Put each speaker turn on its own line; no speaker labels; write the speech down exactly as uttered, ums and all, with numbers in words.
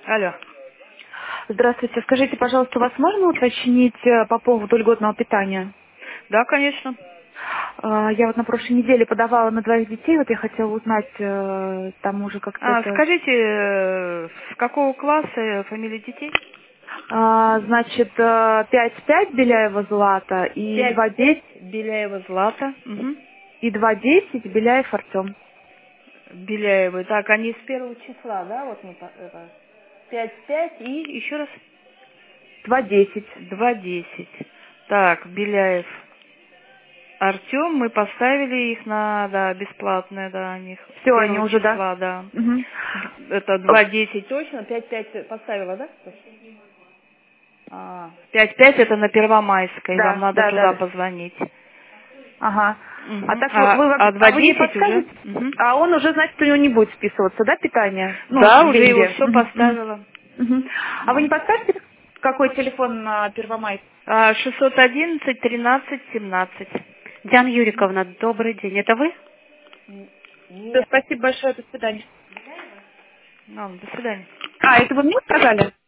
Алло.
Здравствуйте. Скажите, пожалуйста, у вас можно уточнить э, по поводу льготного питания?
Да, конечно.
Э, Я вот на прошлой неделе подавала на двоих детей, вот я хотела узнать, э, там уже как-то
А,
это...
скажите, э, с какого класса фамилия детей?
А, Значит, э, пять пять Беляева Злата и
Пять
два
пять
десять
Беляева Злата. Угу.
и два десять Беляев Артем.
Беляевы. Так, они с первого числа, да? Вот мы по- это. Пять пять и еще раз
два десять.
два десять. Так, Беляев. Артем, мы поставили их на, да, бесплатное, да, у них с
Все, они
первого
уже, да?
числа, да.
Мгм.
Это два десять точно, пять пять поставила, да? А, пять пять это на Первомайской, вам
Да,
надо
да, да,
туда
да.
позвонить.
Ага. А
Мгм.
так вы,
А,
вы,
а
вообще- а вы не
два десять уже?
подскажете?
Мгм.
А он уже, значит, у него не будет списываться, да, питание? Ну,
Да, уже его
деньги.
все
Мгм, мгм,
поставила.
мгм. А вы не
Мгм.
подскажете, какой телефон на Первомайск?
А, шестьсот одиннадцать тринадцать семнадцать.
Диана Юриковна, добрый день. Это вы?
Всё,
Нет.
спасибо большое, до свидания.
Ну, до свидания.
А, это вы мне сказали?